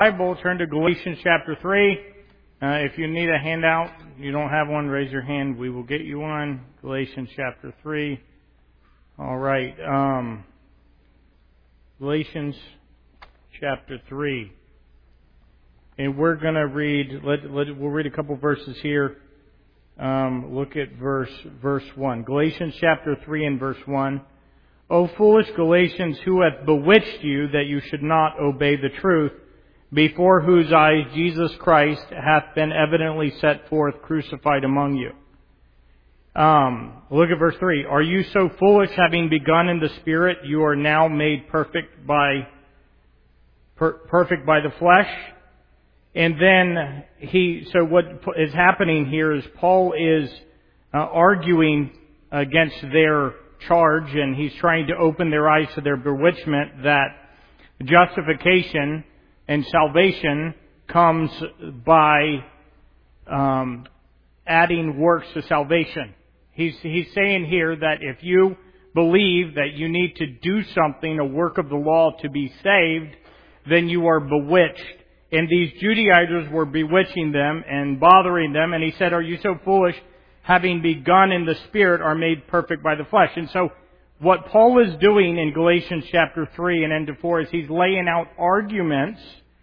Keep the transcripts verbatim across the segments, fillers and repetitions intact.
Bible, turn to Galatians chapter three. Uh, if you need a handout, you don't have one, raise your hand. We will get you one. Galatians chapter three. All right. Um, Galatians chapter three. And we're going to read, let, let, we'll read a couple verses here. Um, look at verse, verse one. Galatians chapter three and verse one. O foolish Galatians, who hath bewitched you that you should not obey the truth, before whose eyes Jesus Christ hath been evidently set forth crucified among you. Um, look at verse three. Are you so foolish, having begun in the Spirit, you are now made perfect by per, perfect by the flesh? And then he, so what is happening here is Paul is uh, arguing against their charge, and he's trying to open their eyes to their bewitchment that justification and salvation comes by um, adding works to salvation. He's he's saying here that if you believe that you need to do something, a work of the law, to be saved, then you are bewitched. And these Judaizers were bewitching them and bothering them. And he said, are you so foolish, having begun in the Spirit, are made perfect by the flesh? And so what Paul is doing in Galatians chapter three and into four is he's laying out arguments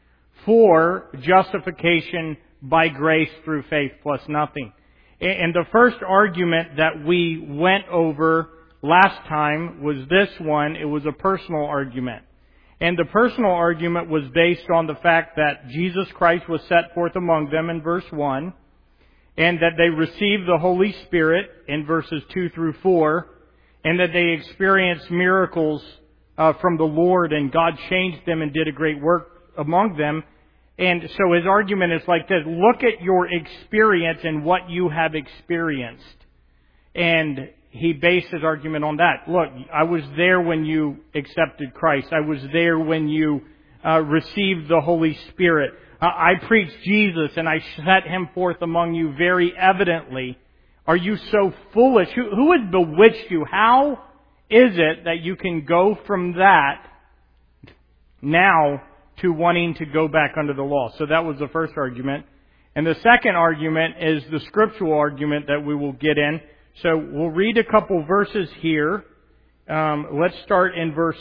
for justification by grace through faith plus nothing. And the first argument that we went over last time was this one. It was a personal argument. And the personal argument was based on the fact that Jesus Christ was set forth among them in verse one, and that they received the Holy Spirit in verses two through four, and that they experienced miracles uh, from the Lord, and God changed them and did a great work among them. And so his argument is like this: look at your experience and what you have experienced. And he based his argument on that. Look, I was there when you accepted Christ. I was there when you uh, received the Holy Spirit. Uh, I preached Jesus and I set Him forth among you very evidently. Are you so foolish? Who, who has bewitched you? How is it that you can go from that now to wanting to go back under the law? So that was the first argument. And the second argument is the scriptural argument that we will get in. So we'll read a couple verses here. Um, let's start in verse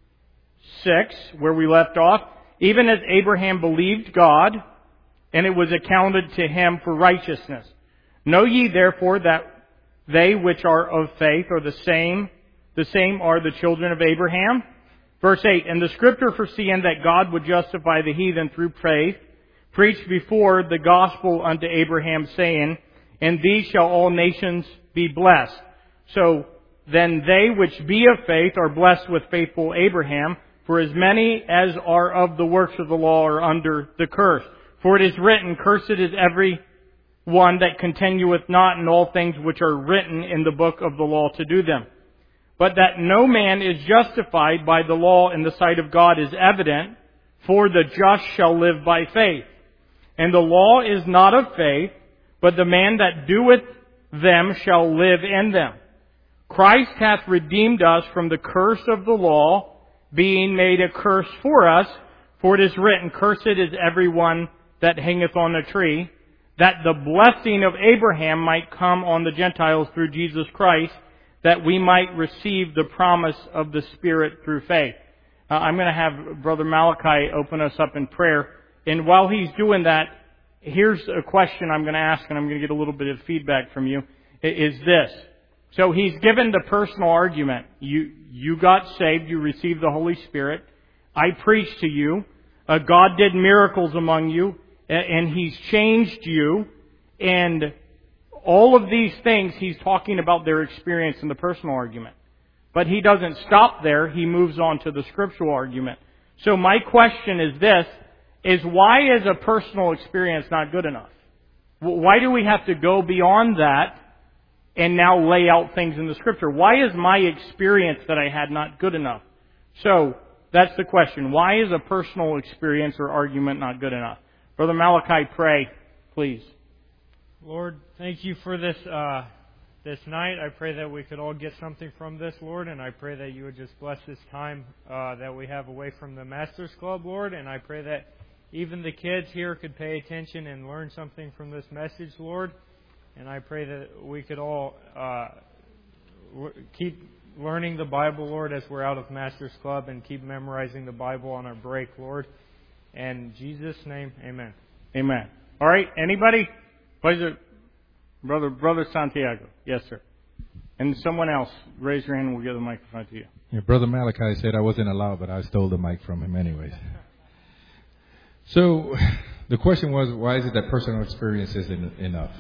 six, where we left off. Even as Abraham believed God, and it was accounted to him for righteousness. Know ye therefore that they which are of faith are the same, the same are the children of Abraham. Verse eight, and the scripture foreseeing that God would justify the heathen through faith, preached before the gospel unto Abraham, saying, in these shall all nations be blessed. So then they which be of faith are blessed with faithful Abraham, for as many as are of the works of the law are under the curse. For it is written, cursed is every one that continueth not in all things which are written in the book of the law to do them. But that no man is justified by the law in the sight of God is evident, for the just shall live by faith. And the law is not of faith, but the man that doeth them shall live in them. Christ hath redeemed us from the curse of the law, being made a curse for us, for it is written, cursed is every one that hangeth on a tree, that the blessing of Abraham might come on the Gentiles through Jesus Christ, that we might receive the promise of the Spirit through faith. Uh, I'm going to have Brother Malachi open us up in prayer. And while he's doing that, here's a question I'm going to ask, and I'm going to get a little bit of feedback from you, is this. So he's given the personal argument. You you got saved, you received the Holy Spirit. I preached to you. Uh, God did miracles among you, and He's changed you. And all of these things, he's talking about their experience in the personal argument. But he doesn't stop there. He moves on to the scriptural argument. So my question is this, is why is a personal experience not good enough? Why do we have to go beyond that and now lay out things in the Scripture? Why is my experience that I had not good enough? So that's the question. Why is a personal experience or argument not good enough? Brother Malachi, pray, please. Lord, thank you for this uh, this night. I pray that we could all get something from this, Lord, and I pray that you would just bless this time uh, that we have away from the Masters Club, Lord, and I pray that even the kids here could pay attention and learn something from this message, Lord. And I pray that we could all uh, keep learning the Bible, Lord, as we're out of Master's Club, and keep memorizing the Bible on our break, Lord. In Jesus' name, amen. Amen. All right, anybody? Pleasure. Brother, Brother Santiago. Yes, sir. And someone else, raise your hand and we'll give the microphone to you. Yeah, Brother Malachi said I wasn't allowed, but I stole the mic from him anyways. So the question was, why is it that personal experience isn't enough?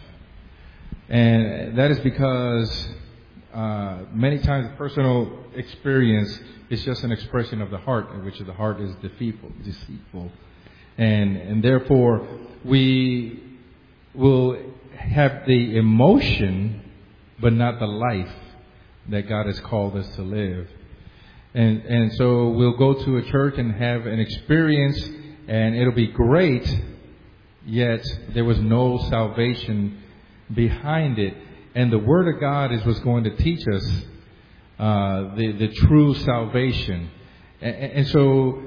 And that is because uh, many times personal experience is just an expression of the heart, in which the heart is deceitful, deceitful. And, and therefore, we will have the emotion, but not the life that God has called us to live. And, and so we'll go to a church and have an experience, and it'll be great, yet there was no salvation behind it. And the Word of God is what's going to teach us uh, the, the true salvation. And, and so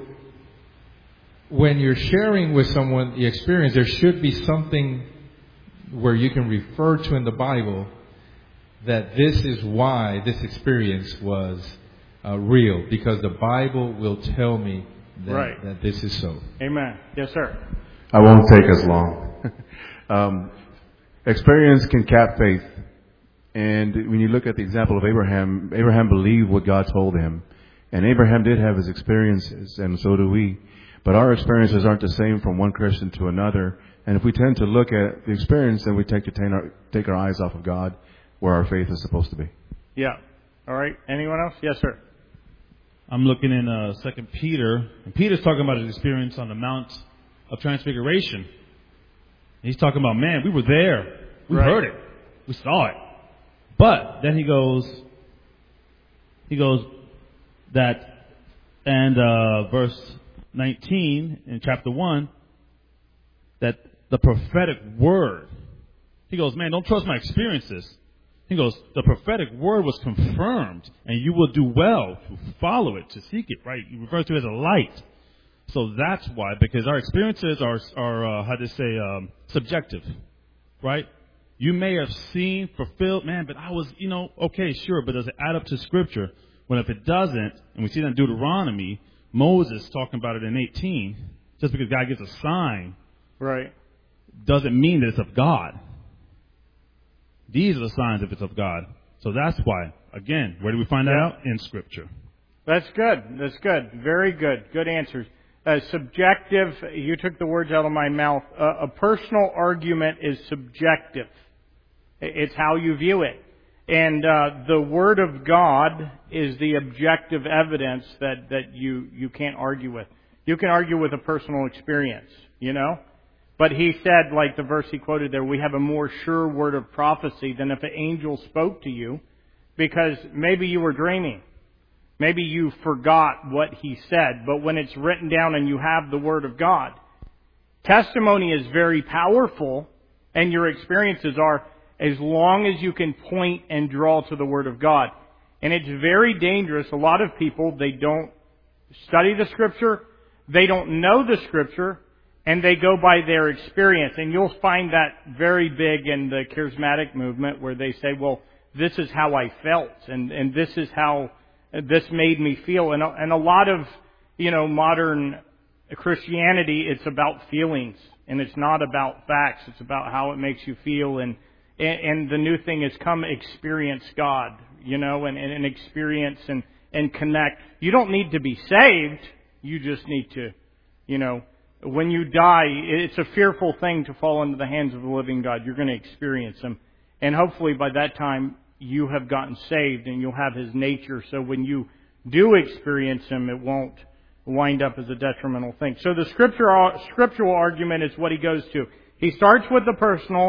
when you're sharing with someone the experience, there should be something where you can refer to in the Bible that this is why this experience was uh, real, because the Bible will tell me that, right. that this is so. Amen. Yes, sir. I won't take as long. um, experience can cap faith. And when you look at the example of Abraham, Abraham believed what God told him. And Abraham did have his experiences, and so do we. But our experiences aren't the same from one Christian to another. And if we tend to look at the experience, then we take to take our, take our eyes off of God, where our faith is supposed to be. Yeah. All right. Anyone else? Yes, sir. I'm looking in uh, Second Peter, and Peter's talking about his experience on the Mount of Transfiguration. He's talking about, man, we were there. We right. heard it. We saw it. But then he goes, he goes that, and uh, verse nineteen in chapter one, that the prophetic word, he goes, man, don't trust my experiences. He goes, the prophetic word was confirmed, and you will do well to follow it, to seek it, right? You refer to it as a light. So that's why, because our experiences are, are uh, how to say, um, subjective, right? You may have seen, fulfilled, man, but I was, you know, okay, sure, but does it add up to Scripture? Well, if it doesn't, and we see that in Deuteronomy, Moses talking about it in eighteen, just because God gives a sign, right, doesn't mean that it's of God. These are the signs if it's of God. So that's why, again, where do we find that yeah. out? In Scripture. That's good. That's good. Very good. Good answers. Uh, subjective, you took the words out of my mouth. Uh, a personal argument is subjective. It's how you view it. And uh, the Word of God is the objective evidence that, that you, you can't argue with. You can argue with a personal experience, you know? But he said, like the verse he quoted there, we have a more sure word of prophecy than if an angel spoke to you, because maybe you were dreaming. Maybe you forgot what he said, but when it's written down and you have the Word of God, testimony is very powerful, and your experiences are, as long as you can point and draw to the Word of God. And it's very dangerous. A lot of people, they don't study the Scripture, they don't know the Scripture, and they go by their experience. And you'll find that very big in the charismatic movement, where they say, well, this is how I felt, and, and this is how this made me feel. And, and a lot of, you know, modern Christianity, it's about feelings, and it's not about facts. It's about how it makes you feel. And, and, and the new thing is come experience God, you know, and, and, and experience and, and connect. You don't need to be saved. You just need to, you know, when you die, it's a fearful thing to fall into the hands of the living God. You're going to experience Him. And hopefully by that time, you have gotten saved and you'll have His nature. So when you do experience Him, it won't wind up as a detrimental thing. So the scriptural, scriptural argument is what he goes to. He starts with the personal,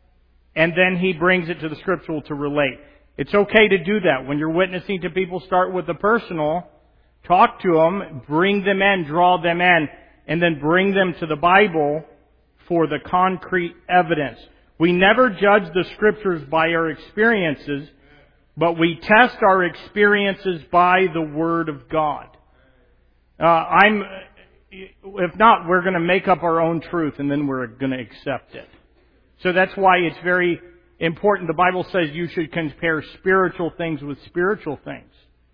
and then he brings it to the scriptural to relate. It's okay to do that. When you're witnessing to people, start with the personal, talk to them, bring them in, draw them in, and then bring them to the Bible for the concrete evidence. We never judge the Scriptures by our experiences, but we test our experiences by the Word of God. Uh, I'm, if not, we're going to make up our own truth and then we're going to accept it. So that's why it's very important. The Bible says you should compare spiritual things with spiritual things.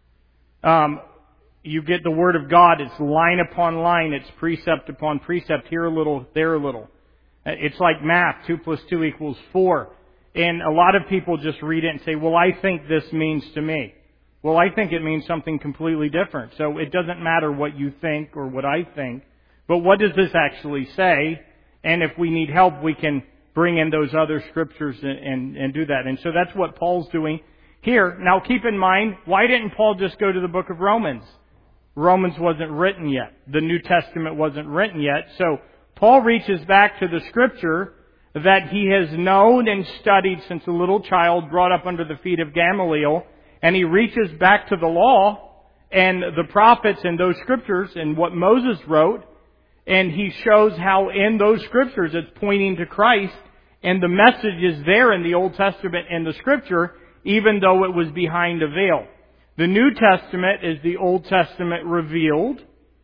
Um, you get the Word of God, it's line upon line, it's precept upon precept, here a little, there a little. It's like math, two plus two equals four. And a lot of people just read it and say, well, I think this means to me. Well, I think it means something completely different. So it doesn't matter what you think or what I think, but what does this actually say? And if we need help, we can bring in those other scriptures and, and, and do that. And so that's what Paul's doing here. Now keep in mind, why didn't Paul just go to the book of Romans? Romans wasn't written yet. The New Testament wasn't written yet. So Paul reaches back to the scripture that he has known and studied since a little child, brought up under the feet of Gamaliel, and he reaches back to the law and the prophets and those scriptures and what Moses wrote, and he shows how in those scriptures it's pointing to Christ, and the message is there in the Old Testament and the Scripture, even though it was behind a veil. The New Testament is the Old Testament revealed,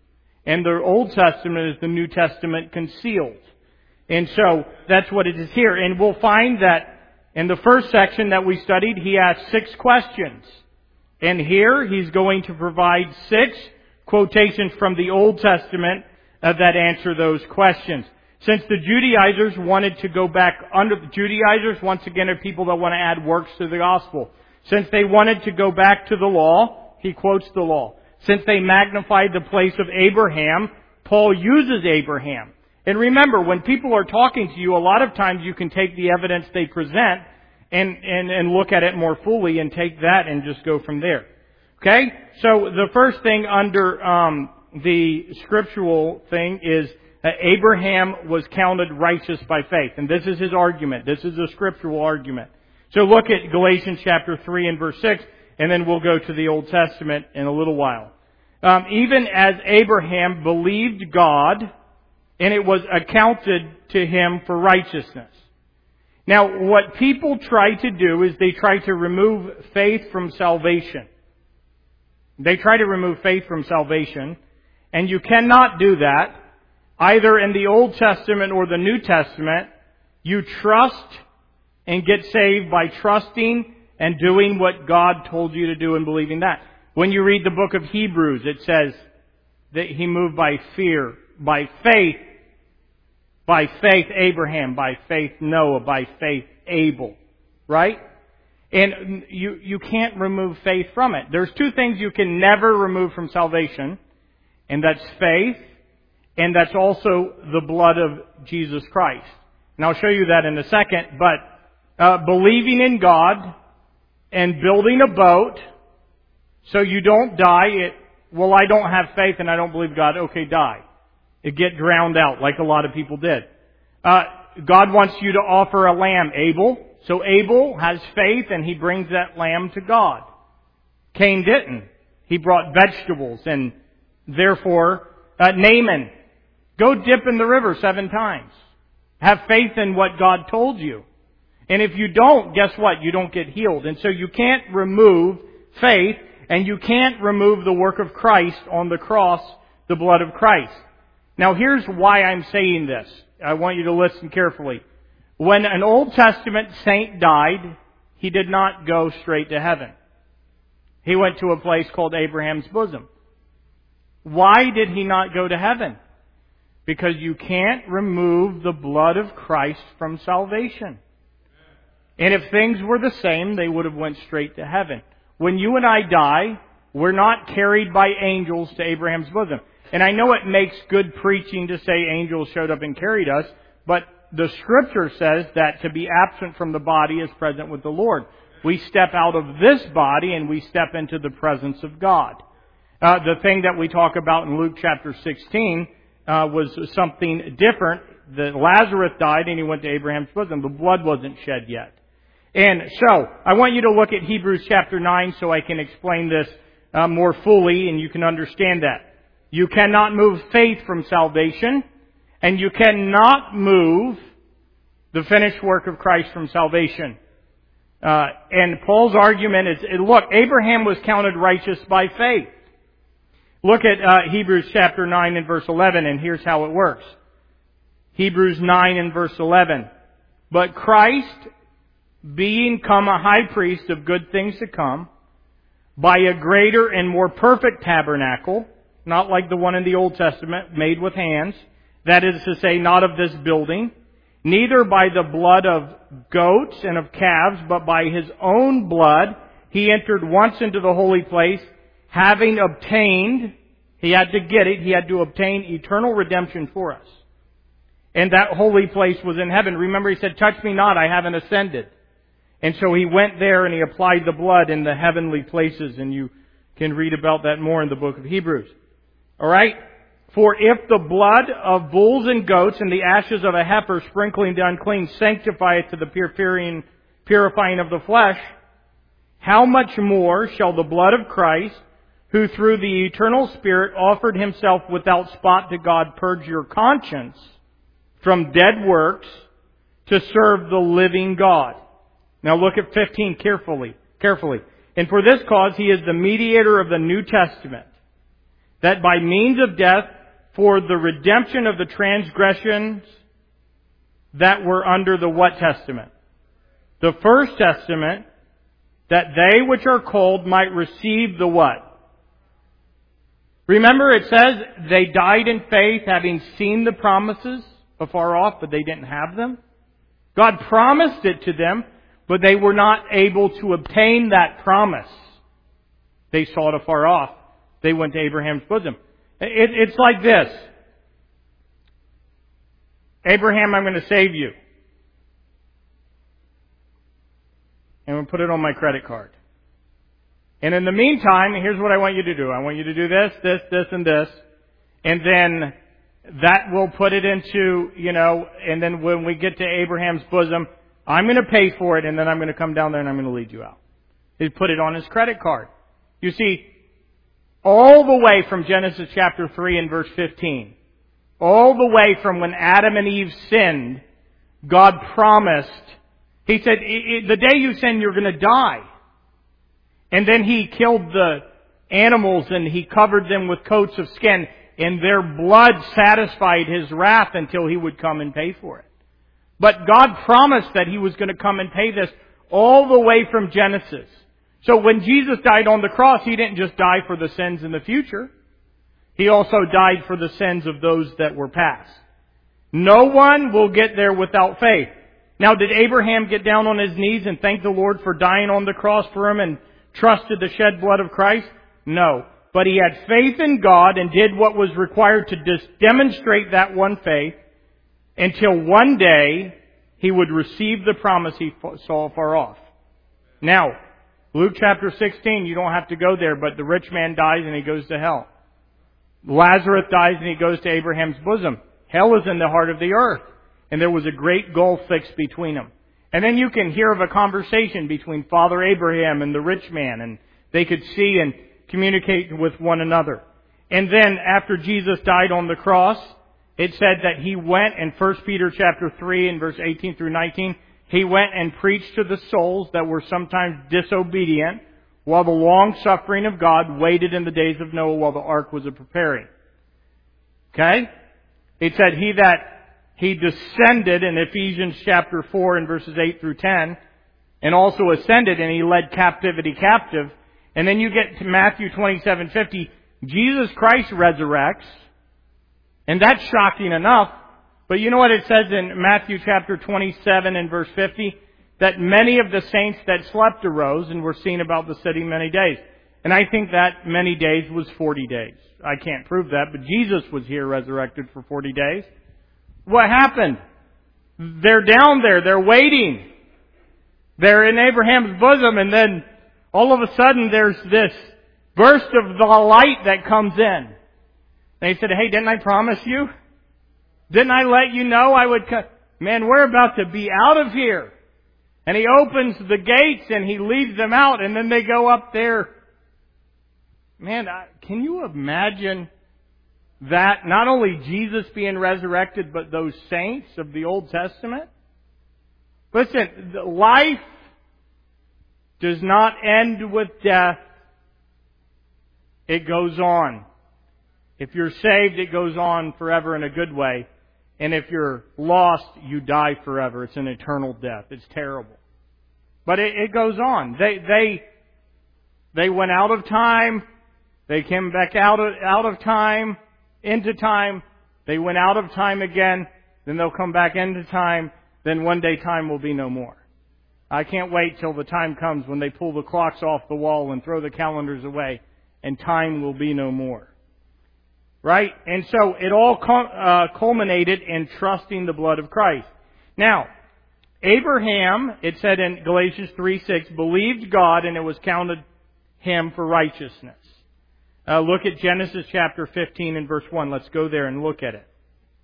and the Old Testament is the New Testament concealed. And so that's what it is here. And we'll find that in the first section that we studied, he asked six questions. And here he's going to provide six quotations from the Old Testament uh, that answer those questions. Since the Judaizers wanted to go back under the Judaizers, once again, are people that want to add works to the gospel. Since they wanted to go back to the law, he quotes the law. Since they magnified the place of Abraham, Paul uses Abraham. And remember, when people are talking to you, a lot of times you can take the evidence they present and, and, and look at it more fully and take that and just go from there. Okay? So the first thing under um, the scriptural thing is that Abraham was counted righteous by faith. And this is his argument. This is a scriptural argument. So look at Galatians chapter three and verse six, and then we'll go to the Old Testament in a little while. Um, even as Abraham believed God, and it was accounted to him for righteousness. Now, what people try to do is they try to remove faith from salvation. They try to remove faith from salvation, and you cannot do that. Either in the Old Testament or the New Testament, you trust and get saved by trusting and doing what God told you to do and believing that. When you read the book of Hebrews, it says that he moved by fear, by faith, by faith Abraham, by faith Noah, by faith Abel. Right? And you, you can't remove faith from it. There's two things you can never remove from salvation, and that's faith, and that's also the blood of Jesus Christ. And I'll show you that in a second. But uh, believing in God and building a boat so you don't die. It, well, I don't have faith and I don't believe God. Okay, die. It get drowned out like a lot of people did. Uh, God wants you to offer a lamb, Abel. So Abel has faith and he brings that lamb to God. Cain didn't. He brought vegetables, and therefore uh, Naaman, go dip in the river seven times. Have faith in what God told you. And if you don't, guess what? You don't get healed. And so you can't remove faith, and you can't remove the work of Christ on the cross, the blood of Christ. Now here's why I'm saying this. I want you to listen carefully. When an Old Testament saint died, he did not go straight to heaven. He went to a place called Abraham's bosom. Why did he not go to heaven? Because you can't remove the blood of Christ from salvation. And if things were the same, they would have went straight to heaven. When you and I die, we're not carried by angels to Abraham's bosom. And I know it makes good preaching to say angels showed up and carried us, but the Scripture says that to be absent from the body is present with the Lord. We step out of this body and we step into the presence of God. Uh, the thing that we talk about in Luke chapter sixteen uh, was something different. That Lazarus died and he went to Abraham's bosom. The blood wasn't shed yet. And so, I want you to look at Hebrews chapter nine so I can explain this uh, more fully and you can understand that. You cannot move faith from salvation, and you cannot move the finished work of Christ from salvation. Uh, and Paul's argument is, look, Abraham was counted righteous by faith. Look at uh, Hebrews chapter nine and verse eleven, and here's how it works. Hebrews nine and verse eleven. But Christ, being come a high priest of good things to come, by a greater and more perfect tabernacle, not like the one in the Old Testament, made with hands, that is to say, not of this building, neither by the blood of goats and of calves, but by His own blood, He entered once into the holy place, having obtained, He had to get it, He had to obtain eternal redemption for us. And that holy place was in heaven. Remember, He said, touch me not, I haven't ascended. And so He went there and He applied the blood in the heavenly places, and you can read about that more in the book of Hebrews. Alright? For if the blood of bulls and goats and the ashes of a heifer sprinkling the unclean sanctify it to the purifying, purifying of the flesh, how much more shall the blood of Christ, who through the eternal Spirit offered Himself without spot to God, purge your conscience from dead works to serve the living God? Now look at fifteen carefully, carefully. And for this cause He is the mediator of the New Testament, that by means of death, for the redemption of the transgressions that were under the what testament? The first testament, that they which are called might receive the what? Remember, it says they died in faith, having seen the promises afar off, but they didn't have them. God promised it to them, but they were not able to obtain that promise. They saw it afar off. They went to Abraham's bosom. It, it's like this. Abraham, I'm going to save you. And we'll put it on my credit card. And in the meantime, here's what I want you to do. I want you to do this, this, this, and this. And then that will put it into, you know, and then when we get to Abraham's bosom, I'm going to pay for it, and then I'm going to come down there and I'm going to lead you out. He put it on his credit card. You see, all the way from Genesis chapter three and verse fifteen, all the way from when Adam and Eve sinned, God promised, He said, the day you sin, you're going to die. And then He killed the animals and He covered them with coats of skin, and their blood satisfied His wrath until He would come and pay for it. But God promised that He was going to come and pay this all the way from Genesis. So when Jesus died on the cross, He didn't just die for the sins in the future. He also died for the sins of those that were past. No one will get there without faith. Now, did Abraham get down on his knees and thank the Lord for dying on the cross for him and trusted the shed blood of Christ? No. But he had faith in God and did what was required to dis- demonstrate that one faith until one day he would receive the promise he saw far off. Now, Luke chapter sixteen, you don't have to go there, but the rich man dies and he goes to hell. Lazarus dies and he goes to Abraham's bosom. Hell is in the heart of the earth. And there was a great gulf fixed between them. And then you can hear of a conversation between Father Abraham and the rich man, and they could see and communicate with one another. And then after Jesus died on the cross, it said that He went in First Peter chapter three and verse eighteen through nineteen, He went and preached to the souls that were sometimes disobedient, while the long suffering of God waited in the days of Noah while the ark was a preparing. Okay? It said He that He descended in Ephesians chapter four and verses eight through ten, and also ascended, and He led captivity captive. And then you get to Matthew twenty-seven fifty, Jesus Christ resurrects, and that's shocking enough. But you know what it says in Matthew chapter twenty-seven and verse fifty? That many of the saints that slept arose and were seen about the city many days. And I think that many days was forty days. I can't prove that, but Jesus was here resurrected for forty days. What happened? They're down there, they're waiting. They're in Abraham's bosom, and then all of a sudden there's this burst of the light that comes in. They said, hey, didn't I promise you? Didn't I let you know I would come? Man, we're about to be out of here. And He opens the gates and He leads them out, and then they go up there. Man, can you imagine that? Not only Jesus being resurrected, but those saints of the Old Testament? Listen, life does not end with death. It goes on. If you're saved, it goes on forever in a good way. And if you're lost, you die forever. It's an eternal death. It's terrible. But it, it goes on. They, they, they went out of time. They came back out of, out of time, into time. They went out of time again. Then they'll come back into time. Then one day time will be no more. I can't wait till the time comes when they pull the clocks off the wall and throw the calendars away, and time will be no more. Right? And so it all uh, culminated in trusting the blood of Christ. Now, Abraham, it said in Galatians three six, believed God and it was counted him for righteousness. Uh, look at Genesis chapter fifteen and verse one. Let's go there and look at it.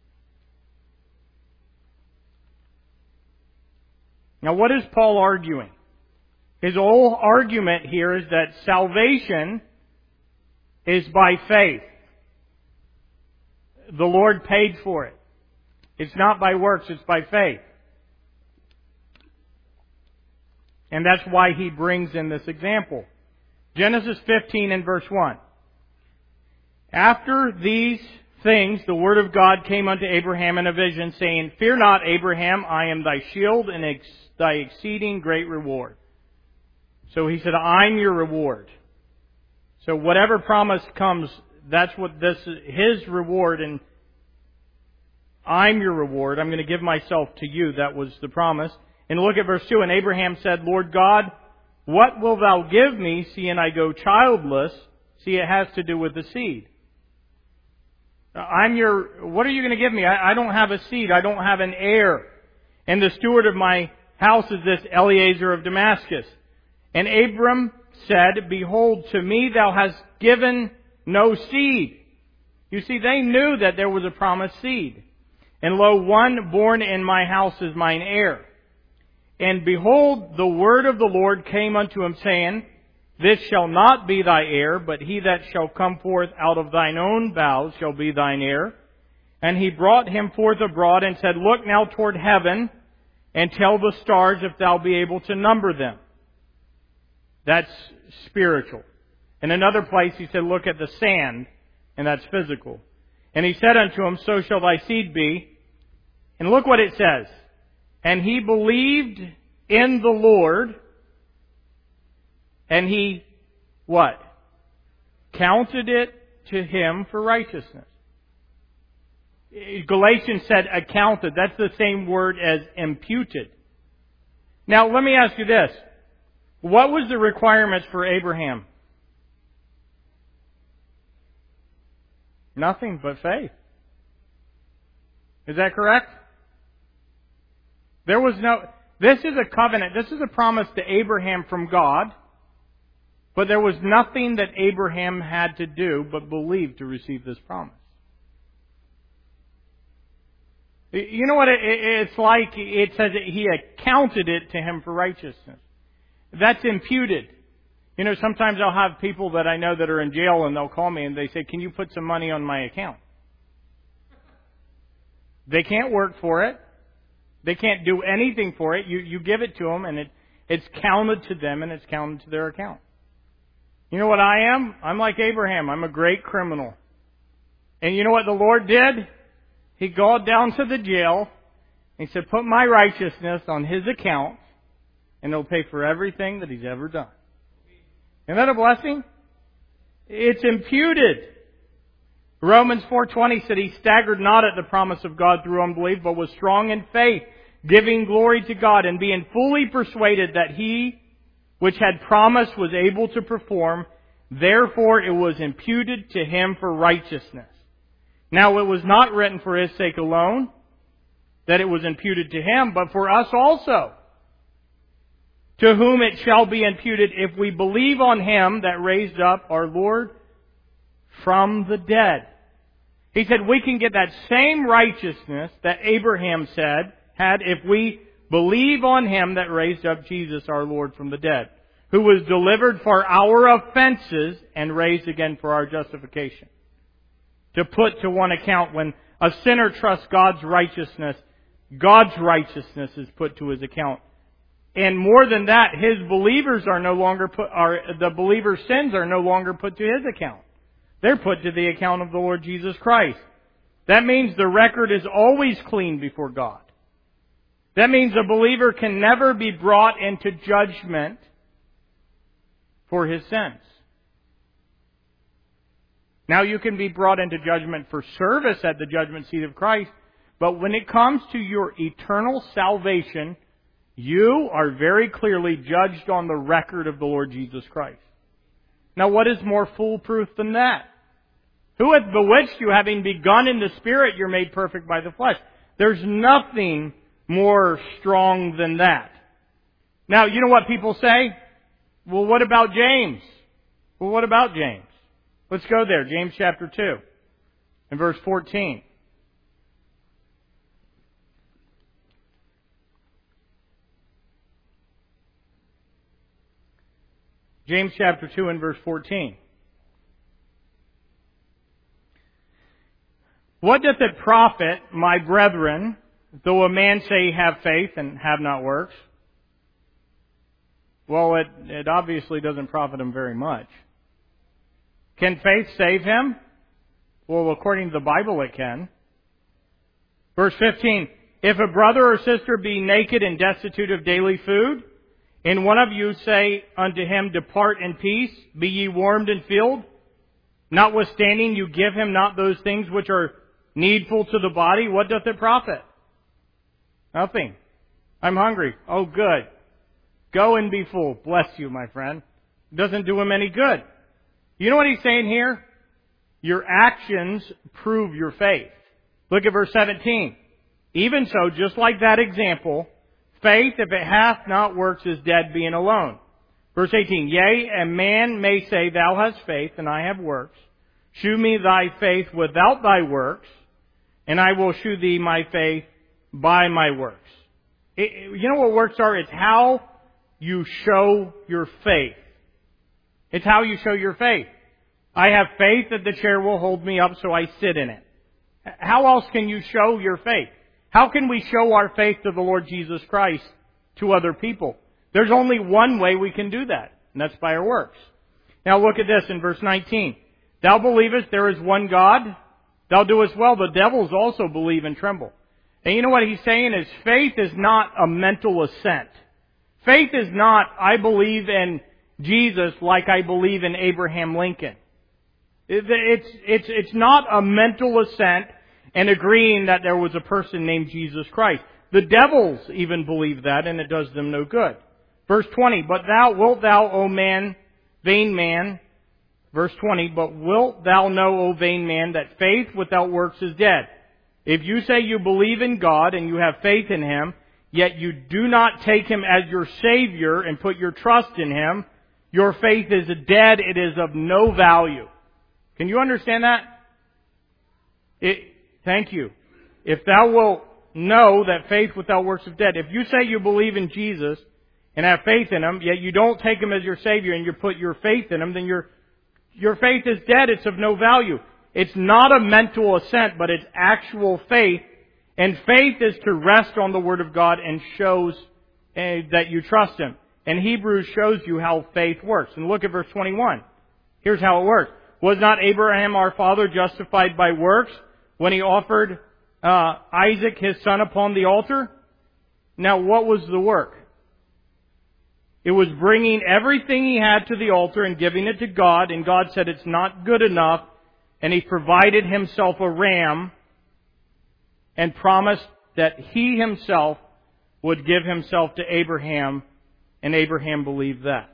Now, what is Paul arguing? His whole argument here is that salvation is by faith. The Lord paid for it. It's not by works, it's by faith. And that's why he brings in this example. Genesis fifteen and verse one. After these things, the word of God came unto Abraham in a vision, saying, Fear not, Abraham, I am thy shield and ex- thy exceeding great reward. So he said, I'm your reward. So whatever promise comes, that's what this is, his reward, and I'm your reward. I'm going to give myself to you. That was the promise. And look at verse two. And Abraham said, Lord God, what wilt thou give me, seeing I go childless? See, it has to do with the seed. I'm your, what are you going to give me? I, I don't have a seed. I don't have an heir. And the steward of my house is this Eliezer of Damascus. And Abram said, Behold, to me thou hast given no seed. You see, they knew that there was a promised seed. And lo, one born in my house is mine heir. And behold, the word of the Lord came unto him, saying, This shall not be thy heir, but he that shall come forth out of thine own bowels shall be thine heir. And he brought him forth abroad and said, Look now toward heaven, and tell the stars if thou be able to number them. That's spiritual. In another place he said, Look at the sand, and that's physical. And he said unto him, So shall thy seed be. And look what it says. And he believed in the Lord, and he, what? Counted it to him for righteousness. Galatians said accounted. That's the same word as imputed. Now, let me ask you this. What was the requirements for Abraham? Nothing but faith. Is that correct? There was no, this is a covenant. This is a promise to Abraham from God. But there was nothing that Abraham had to do but believe to receive this promise. You know what it's like? It says that he accounted it to him for righteousness. That's imputed. You know, sometimes I'll have people that I know that are in jail and they'll call me and they say, Can you put some money on my account? They can't work for it. They can't do anything for it. You, you give it to them and it, it's counted to them and it's counted to their account. You know what I am? I'm like Abraham. I'm a great criminal. And you know what the Lord did? He called down to the jail. And he said, Put my righteousness on his account and he'll pay for everything that he's ever done. Isn't that a blessing? It's imputed. Romans four twenty said he staggered not at the promise of God through unbelief, but was strong in faith, giving glory to God and being fully persuaded that he which had promised was able to perform. Therefore it was imputed to him for righteousness. Now it was not written for his sake alone that it was imputed to him, but for us also, to whom it shall be imputed if we believe on him that raised up our Lord from the dead. He said we can get that same righteousness that Abraham said had if we believe on him that raised up Jesus our Lord from the dead, who was delivered for our offenses and raised again for our justification. To put to one account, when a sinner trusts God's righteousness, God's righteousness is put to his account. And more than that, his believers are no longer put, are, the believer's sins are no longer put to his account. They're put to the account of the Lord Jesus Christ. That means the record is always clean before God. That means a believer can never be brought into judgment for his sins. Now you can be brought into judgment for service at the judgment seat of Christ, but when it comes to your eternal salvation, you are very clearly judged on the record of the Lord Jesus Christ. Now what is more foolproof than that? Who hath bewitched you, having begun in the Spirit, you're made perfect by the flesh? There's nothing more strong than that. Now, you know what people say? Well, what about James? Well, what about James? Let's go there. James chapter two and verse fourteen. James chapter two and verse fourteen. What doth it profit, my brethren, though a man say have faith and have not works? Well, it, it obviously doesn't profit him very much. Can faith save him? Well, according to the Bible, it can. Verse fifteen, if a brother or sister be naked and destitute of daily food, and one of you say unto him, depart in peace, be ye warmed and filled, notwithstanding you give him not those things which are needful to the body, what doth it profit? Nothing. I'm hungry. Oh, good. Go and be full. Bless you, my friend. It doesn't do him any good. You know what he's saying here? Your actions prove your faith. Look at verse seventeen. Even so, just like that example, faith, if it hath not works, is dead being alone. Verse eighteen. Yea, a man may say, thou hast faith, and I have works. Shew me thy faith without thy works, and I will shew thee my faith by my works. It, you know what works are? It's how you show your faith. It's how you show your faith. I have faith that the chair will hold me up, so I sit in it. How else can you show your faith? How can we show our faith to the Lord Jesus Christ to other people? There's only one way we can do that, and that's by our works. Now look at this in verse nineteen. Thou believest there is one God? Thou doest well. The devils also believe and tremble. And you know what he's saying is faith is not a mental assent. Faith is not, I believe in Jesus like I believe in Abraham Lincoln. It's, it's, it's not a mental assent and agreeing that there was a person named Jesus Christ. The devils even believe that, and it does them no good. Verse twenty, but thou, wilt thou, O man, vain man, verse twenty, but wilt thou know, O vain man, that faith without works is dead? If you say you believe in God and you have faith in Him, yet you do not take Him as your Savior and put your trust in Him, your faith is dead, it is of no value. Can you understand that? It, thank you. If thou wilt know that faith without works is dead. If you say you believe in Jesus and have faith in Him, yet you don't take Him as your Savior and you put your faith in Him, then your, your faith is dead, it's of no value. It's not a mental assent, but it's actual faith. And faith is to rest on the Word of God and shows uh, that you trust Him. And Hebrews shows you how faith works. And look at verse twenty-one. Here's how it works. Was not Abraham our father justified by works when he offered uh, Isaac his son upon the altar? Now what was the work? It was bringing everything he had to the altar and giving it to God. And God said it's not good enough. And He provided Himself a ram and promised that He Himself would give Himself to Abraham, and Abraham believed that.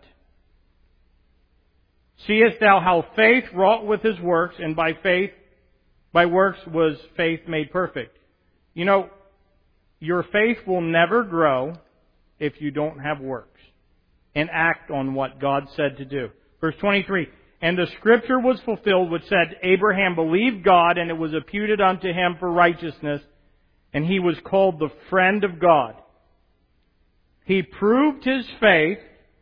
Seest thou how faith wrought with his works, and by faith, by works was faith made perfect. You know, your faith will never grow if you don't have works and act on what God said to do. Verse twenty-three, and the scripture was fulfilled which said, Abraham believed God, and it was imputed unto him for righteousness, and he was called the friend of God. He proved his faith.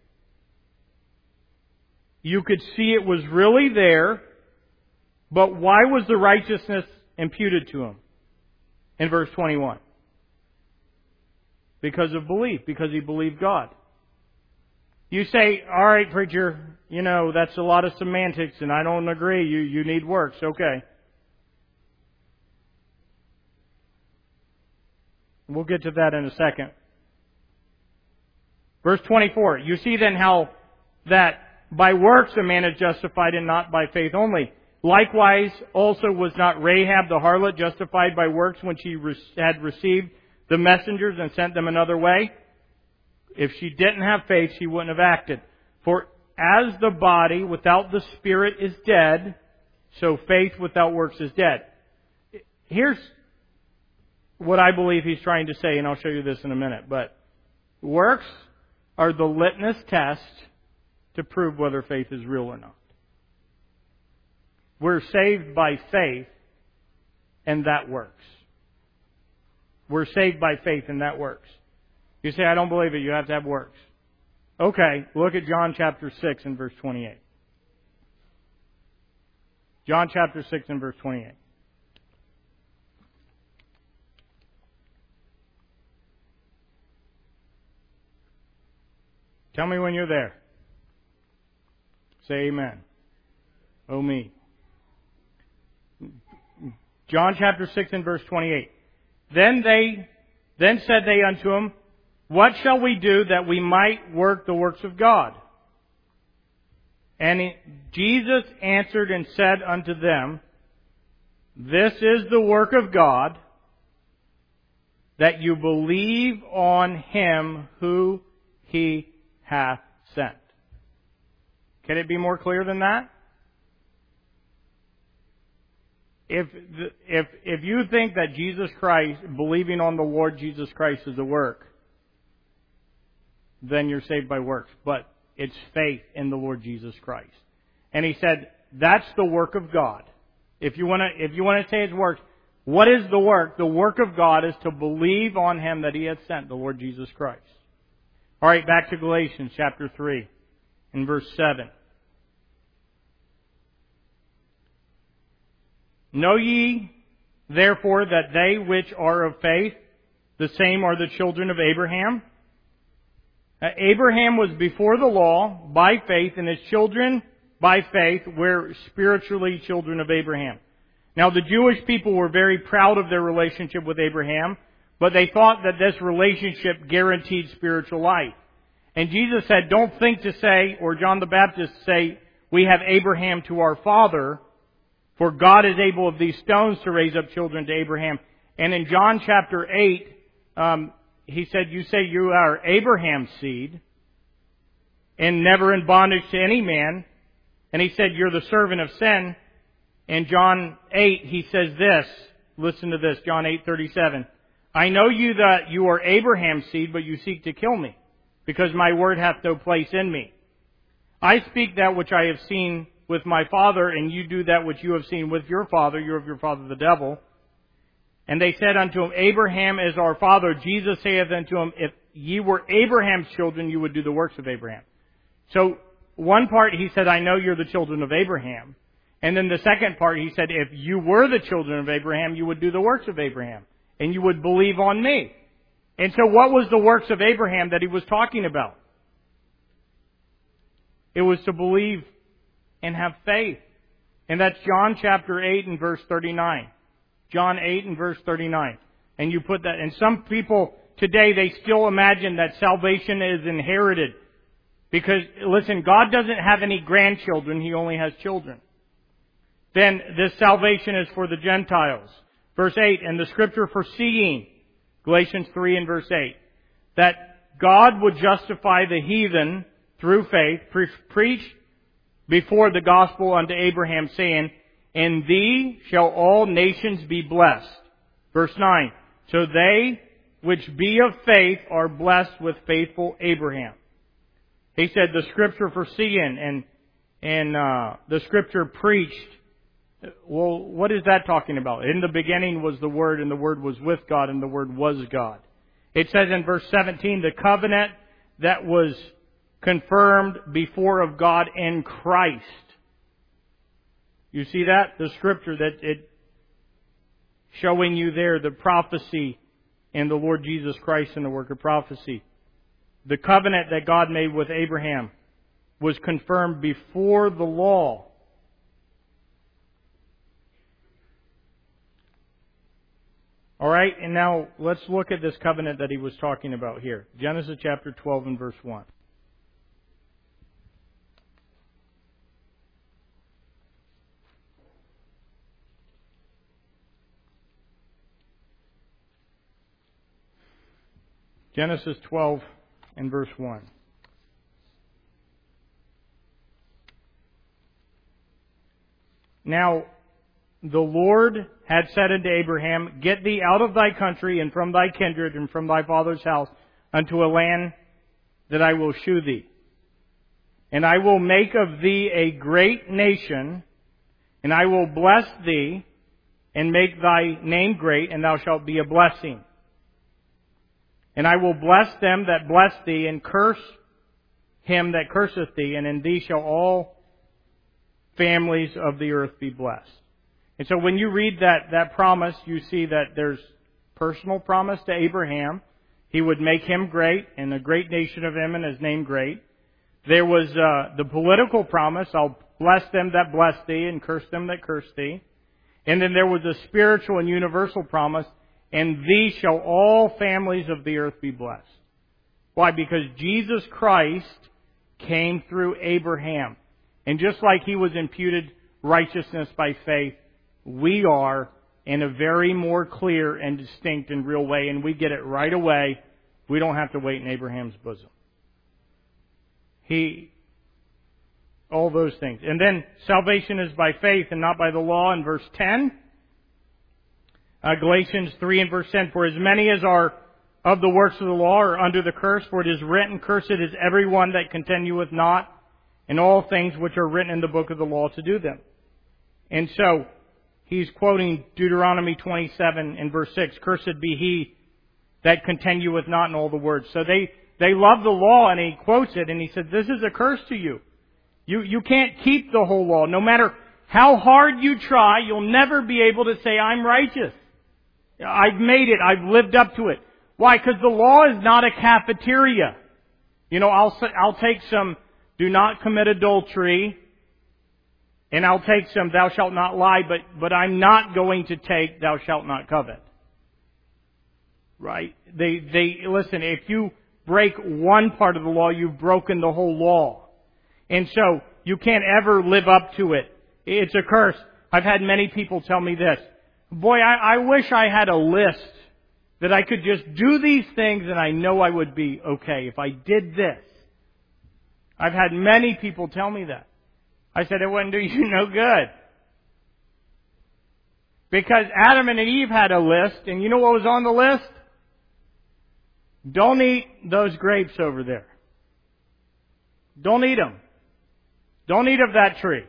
You could see it was really there, but why was the righteousness imputed to him? In verse twenty-one. Because of belief, because he believed God. You say, all right, preacher, you know, that's a lot of semantics and I don't agree. You, you need works. Okay. We'll get to that in a second. Verse twenty-four. You see then how that by works a man is justified and not by faith only. Likewise, also was not Rahab the harlot justified by works when she had received the messengers and sent them another way? If she didn't have faith, she wouldn't have acted. For as the body without the spirit is dead, so faith without works is dead. Here's what I believe he's trying to say, and I'll show you this in a minute. But works are the litmus test to prove whether faith is real or not. We're saved by faith, and that works. We're saved by faith, and that works. You say, I don't believe it, you have to have works. Okay, look at John chapter six and verse twenty-eight. John chapter six and verse twenty-eight. Tell me when you're there. Say amen. Oh me. John chapter six and verse twenty-eight. Then they, then said they unto him, what shall we do that we might work the works of God? And Jesus answered and said unto them, this is the work of God, that you believe on Him who He hath sent. Can it be more clear than that? If, if, if you think that Jesus Christ, believing on the Lord Jesus Christ is a work, then you're saved by works. But it's faith in the Lord Jesus Christ. And he said, that's the work of God. If you want to, if you want to say it's works, what is the work? The work of God is to believe on Him that He hath sent, the Lord Jesus Christ. All right, back to Galatians chapter three and verse seven. Know ye therefore that they which are of faith, the same are the children of Abraham? Uh, Abraham was before the law by faith, and his children by faith were spiritually children of Abraham. Now the Jewish people were very proud of their relationship with Abraham, but they thought that this relationship guaranteed spiritual life. And Jesus said, don't think to say, or John the Baptist say, we have Abraham to our father, for God is able of these stones to raise up children to Abraham. And in John chapter eight, um, he said, you say you are Abraham's seed, and never in bondage to any man. And he said, you're the servant of sin. In John eight, he says this, listen to this, John eight thirty-seven. I know you that you are Abraham's seed, but you seek to kill me, because my word hath no place in me. I speak that which I have seen with my father, and you do that which you have seen with your father. You are of your father the devil. And they said unto him, Abraham is our father. Jesus saith unto him, if ye were Abraham's children, you would do the works of Abraham. So one part he said, I know you're the children of Abraham. And then the second part he said, if you were the children of Abraham, you would do the works of Abraham. And you would believe on me. And so what was the works of Abraham that he was talking about? It was to believe and have faith. And that's John chapter eight and verse thirty-nine. John eight and verse thirty-nine. And you put that, and some people today, they still imagine that salvation is inherited. Because, listen, God doesn't have any grandchildren, He only has children. Then this salvation is for the Gentiles. Verse eight, and the Scripture foreseeing, Galatians three and verse eight, that God would justify the heathen through faith, pre- preach before the gospel unto Abraham, saying, in thee shall all nations be blessed. Verse nine, so they which be of faith are blessed with faithful Abraham. He said the Scripture foreseeing and, and uh, the Scripture preached. Well, what is that talking about? In the beginning was the Word, and the Word was with God, and the Word was God. It says in verse seventeen, the covenant that was confirmed before of God in Christ. You see that? The Scripture that it showing you there the prophecy in the Lord Jesus Christ and the work of prophecy. the covenant that God made with Abraham was confirmed before the law. All right, and now let's look at this covenant that he was talking about here. Genesis chapter twelve and verse one. Genesis twelve and verse one. Now, the Lord had said unto Abraham, Get thee out of thy country and from thy kindred and from thy father's house unto a land that I will shew thee. And I will make of thee a great nation, and I will bless thee and make thy name great, and thou shalt be a blessing. And I will bless them that bless thee, and curse him that curseth thee, and in thee shall all families of the earth be blessed. And so when you read that, that promise, you see that there's personal promise to Abraham. He would make him great, and a great nation of him, and his name great. There was uh, the political promise, I'll bless them that bless thee, and curse them that curse thee. And then there was a spiritual and universal promise, and thee shall all families of the earth be blessed. Why? Because Jesus Christ came through Abraham. And just like he was imputed righteousness by faith, we are in a very more clear and distinct and real way, and we get it right away. We don't have to wait in Abraham's bosom. He, all those things. And then salvation is by faith and not by the law in verse ten. Uh, Galatians three and verse ten, For as many as are of the works of the law are under the curse, for it is written, Cursed is every one that continueth not in all things which are written in the book of the law to do them. And so, he's quoting Deuteronomy twenty-seven and verse six, Cursed be he that continueth not in all the words. So they, they love the law, and he quotes it, and he said, this is a curse to you. You, you can't keep the whole law. No matter how hard you try, you'll never be able to say, I'm righteous. I've made it. I've lived up to it. Why? Because the law is not a cafeteria. You know, I'll, I'll take some, do not commit adultery, and I'll take some, thou shalt not lie, but, but I'm not going to take, thou shalt not covet. Right? They, they, listen, if you break one part of the law, you've broken the whole law. And so, you can't ever live up to it. It's a curse. I've had many people tell me this. Boy, I, I wish I had a list that I could just do these things and I know I would be okay if I did this. I've had many people tell me that. I said, it wouldn't do you no good. Because Adam and Eve had a list, and you know what was on the list? Don't eat those grapes over there. Don't eat them. Don't eat of that tree.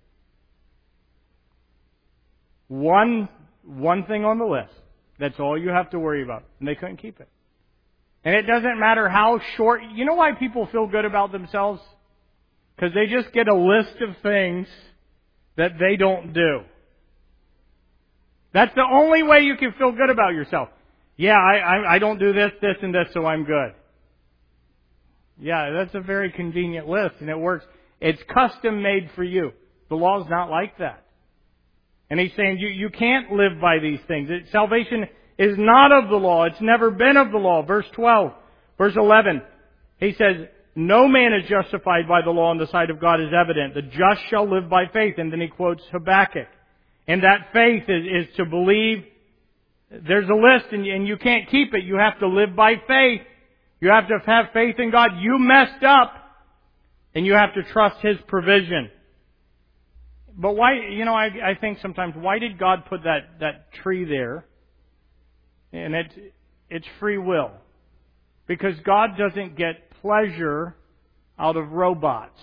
One, one thing on the list. That's all you have to worry about. And they couldn't keep it. And it doesn't matter how short. You know why people feel good about themselves? Because they just get a list of things that they don't do. That's the only way you can feel good about yourself. Yeah, I, I, I don't do this, this, and this, so I'm good. Yeah, that's a very convenient list, and it works. It's custom made for you. The law's not like that. And he's saying you, you can't live by these things. It, salvation is not of the law. It's never been of the law. Verse twelve. Verse eleven. He says, no man is justified by the law in the sight of God is evident. The just shall live by faith. And then he quotes Habakkuk. And that faith is, is to believe. There's a list and, and you can't keep it. You have to live by faith. You have to have faith in God. You messed up. And you have to trust His provision. But why, you know, I, I think sometimes, why did God put that, that tree there? And it, it's free will. Because God doesn't get pleasure out of robots.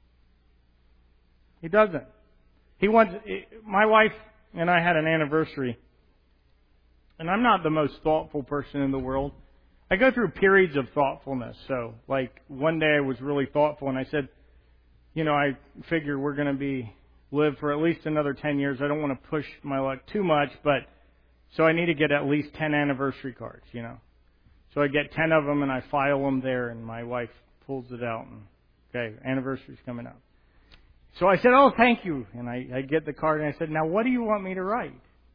He doesn't. He wants, my wife and I had an anniversary. And I'm not the most thoughtful person in the world. I go through periods of thoughtfulness. So, like, one day I was really thoughtful and I said, you know, I figure we're going to be, live for at least another ten years. I don't want to push my luck too much, but, so I need to get at least ten anniversary cards, you know. So I get ten of them and I file them there, and my wife pulls it out. And, okay, anniversary's coming up. So I said, oh, thank you. And I, I get the card and I said, now what do you want me to write?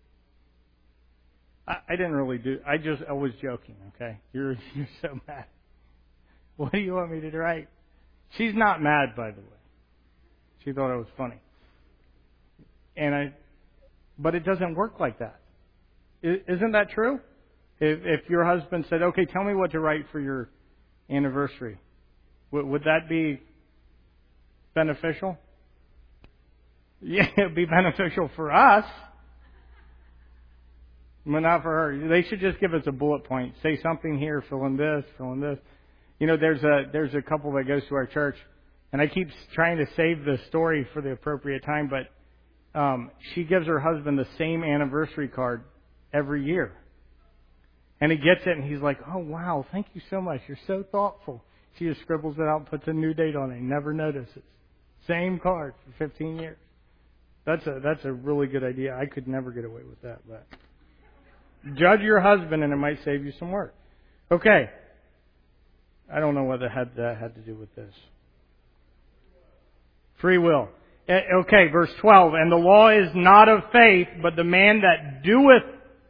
I, I didn't really do, I just, I was joking, okay? You're, you're so mad. What do you want me to write? She's not mad, by the way. She thought it was funny. And I, but it doesn't work like that. Isn't that true? If, if your husband said, okay, tell me what to write for your anniversary, would, would that be beneficial? Yeah, it would be beneficial for us, but not for her. They should just give us a bullet point. Say something here, fill in this, fill in this. You know, there's a there's a couple that goes to our church, and I keep trying to save the story for the appropriate time, but um, she gives her husband the same anniversary card every year. And he gets it, and he's like, oh, wow, thank you so much. You're so thoughtful. She just scribbles it out and puts a new date on it. He never notices. Same card for fifteen years. That's a that's a really good idea. I could never get away with that. But judge your husband, and it might save you some work. Okay. I don't know what that had, that had to do with this. Free will. Okay, verse twelve. And the law is not of faith, but the man that doeth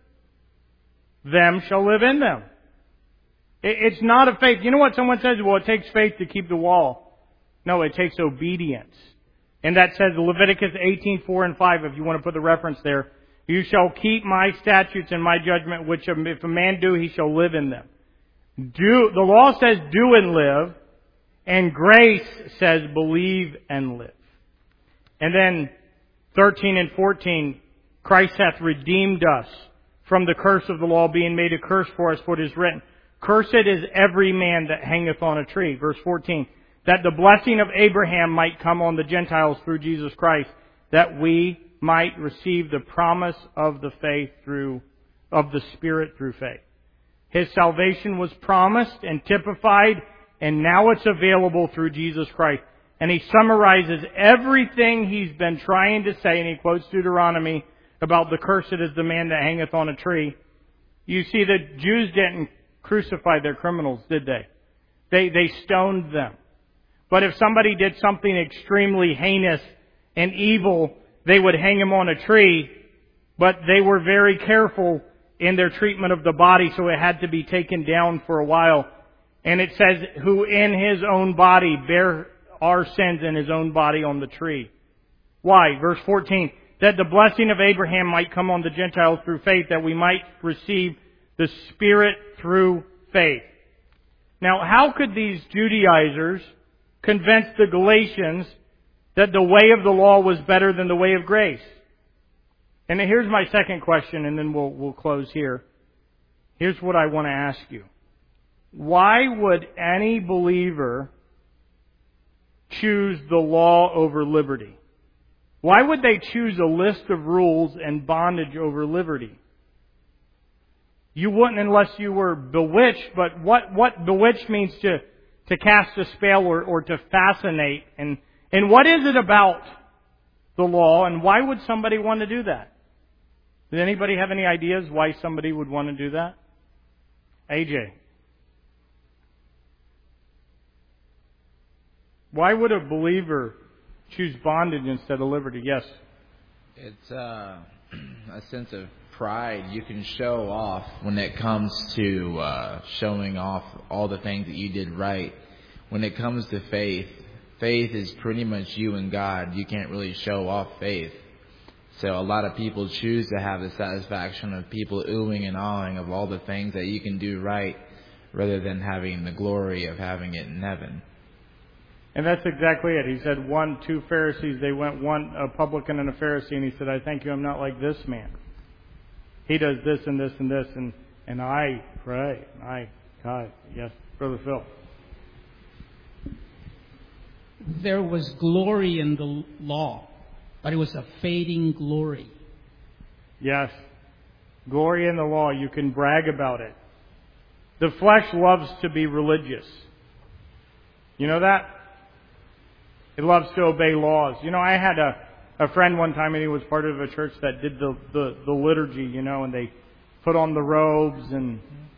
them shall live in them. It's not of faith. You know what someone says? Well, it takes faith to keep the wall. No, it takes obedience. And that says Leviticus eighteen, four and five, if you want to put the reference there. You shall keep my statutes and my judgment, which if a man do, he shall live in them. Do, the law says do and live, and grace says believe and live. And then thirteen and fourteen, Christ hath redeemed us from the curse of the law, being made a curse for us, for it is written, cursed is every man that hangeth on a tree. Verse fourteen, that the blessing of Abraham might come on the Gentiles through Jesus Christ, that we might receive the promise of the faith through, of the Spirit through faith. His salvation was promised and typified, and now it's available through Jesus Christ. And he summarizes everything he's been trying to say, and he quotes Deuteronomy about the cursed is the man that hangeth on a tree. You see, the Jews didn't crucify their criminals, did they? They, they stoned them. But if somebody did something extremely heinous and evil, they would hang him on a tree, but they were very careful in their treatment of the body, so it had to be taken down for a while. And it says, who in his own body bare our sins in his own body on the tree. Why? Verse fourteen, that the blessing of Abraham might come on the Gentiles through faith, that we might receive the Spirit through faith. Now, how could these Judaizers convince the Galatians that the way of the law was better than the way of grace? And here's my second question, and then we'll we'll close here. Here's what I want to ask you. Why would any believer choose the law over liberty? Why would they choose a list of rules and bondage over liberty? You wouldn't unless you were bewitched, but what, what bewitched means to, to cast a spell or, or to fascinate. And, and what is it about the law, and why would somebody want to do that? Does anybody have any ideas why somebody would want to do that? A J. Why would a believer choose bondage instead of liberty? Yes. It's uh, a sense of pride you can show off when it comes to uh, showing off all the things that you did right. When it comes to faith, faith is pretty much you and God. You can't really show off faith. So a lot of people choose to have the satisfaction of people oohing and awing of all the things that you can do right, rather than having the glory of having it in heaven. And that's exactly it. He said one, two Pharisees, they went one, a publican and a Pharisee, and he said, I thank you, I'm not like this man. He does this and this and this, and, and I pray. I, God, yes, Brother Phil. There was glory in the law, but it was a fading glory. Yes. Glory in the law. You can brag about it. The flesh loves to be religious. You know that? It loves to obey laws. You know, I had a, a friend one time, and he was part of a church that did the, the, the liturgy, you know, and they put on the robes and,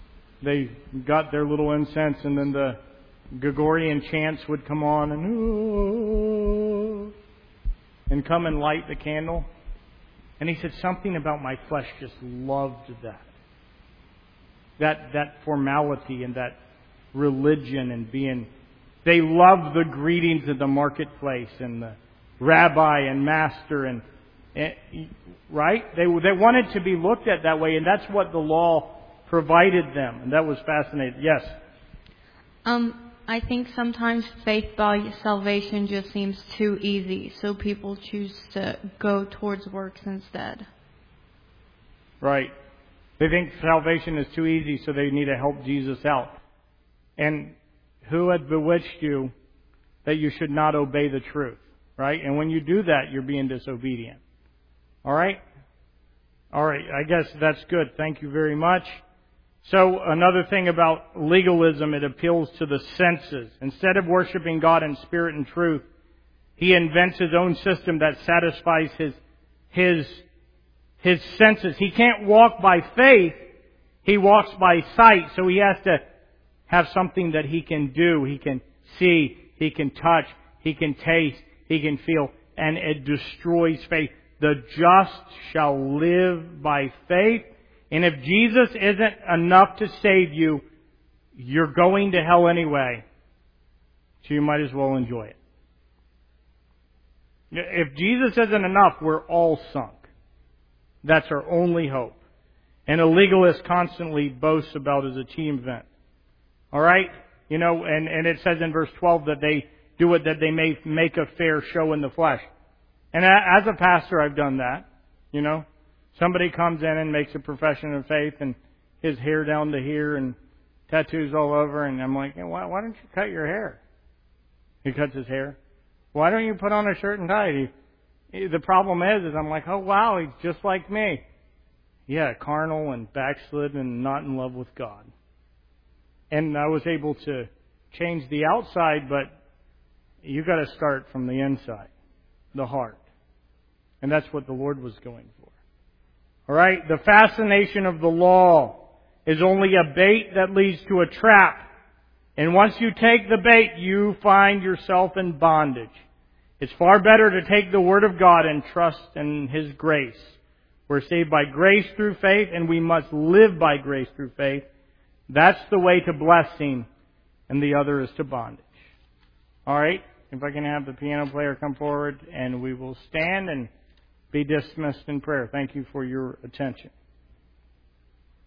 they got their little incense, and then the Gregorian chants would come on and ooh, and come and light the candle. And he said something about my flesh just loved that. That that formality and that religion and being, they loved the greetings of the marketplace and the rabbi and master and, and right? They they wanted to be looked at that way, and that's what the law provided them, and that was fascinating. Yes. Um, I think sometimes faith by salvation just seems too easy, so people choose to go towards works instead. Right. They think salvation is too easy, so they need to help Jesus out. And who had bewitched you that you should not obey the truth? Right? And when you do that, you're being disobedient. All right? All right. I guess that's good. Thank you very much. So another thing about legalism, it appeals to the senses. Instead of worshiping God in spirit and truth, he invents his own system that satisfies his his his senses. He can't walk by faith. He walks by sight. So he has to have something that he can do. He can see. He can touch. He can taste. He can feel. And it destroys faith. The just shall live by faith. And if Jesus isn't enough to save you, you're going to hell anyway. So you might as well enjoy it. If Jesus isn't enough, we're all sunk. That's our only hope. And a legalist constantly boasts about his achievement. All right? You know, and, and it says in verse twelve that they do it that they may make a fair show in the flesh. And as a pastor, I've done that. You know? Somebody comes in and makes a profession of faith and his hair down to here and tattoos all over. And I'm like, hey, why, why don't you cut your hair? He cuts his hair. Why don't you put on a shirt and tie? He, the problem is, is I'm like, oh, wow, he's just like me. Yeah, carnal and backslidden and not in love with God. And I was able to change the outside, but you got to start from the inside, the heart. And that's what the Lord was going for. All right, the fascination of the law is only a bait that leads to a trap. And once you take the bait, you find yourself in bondage. It's far better to take the Word of God and trust in His grace. We're saved by grace through faith, and we must live by grace through faith. That's the way to blessing, and the other is to bondage. All right, if I can have the piano player come forward, and we will stand and be dismissed in prayer. Thank you for your attention.